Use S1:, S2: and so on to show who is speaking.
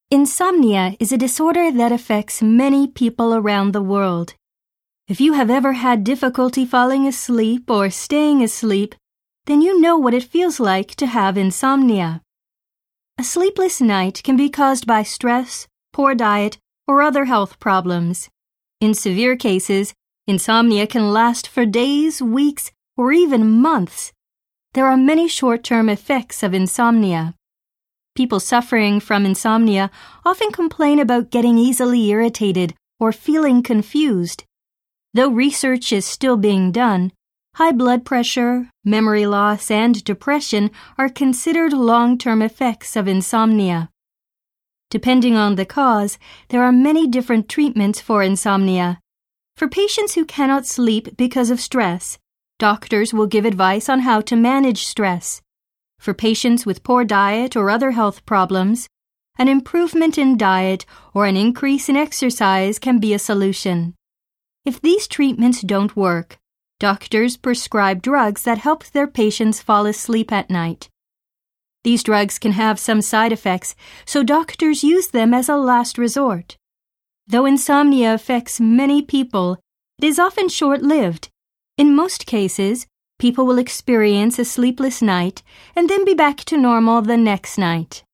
S1: Insomnia is a disorder that affects many people around the world. If you have ever had difficulty falling asleep or staying asleep, then you know what it feels like to have insomnia. A sleepless night can be caused by stress, poor diet, or other health problems. In severe cases, insomnia can last for days, weeks, or even months. There are many short-term effects of insomnia. People suffering from insomnia often complain about getting easily irritated or feeling confused. Though research is still being done, high blood pressure, memory loss, and depression are considered long-term effects of insomnia. Depending on the cause, there are many different treatments for insomnia. For patients who cannot sleep because of stress, doctors will give advice on how to manage stress. For patients with poor diet or other health problems, an improvement in diet or an increase in exercise can be a solution. If these treatments don't work, doctors prescribe drugs that help their patients fall asleep at night. These drugs can have some side effects, so doctors use them as a last resort. Though insomnia affects many people, it is often short-lived. In most cases, people will experience a sleepless night and then be back to normal the next night.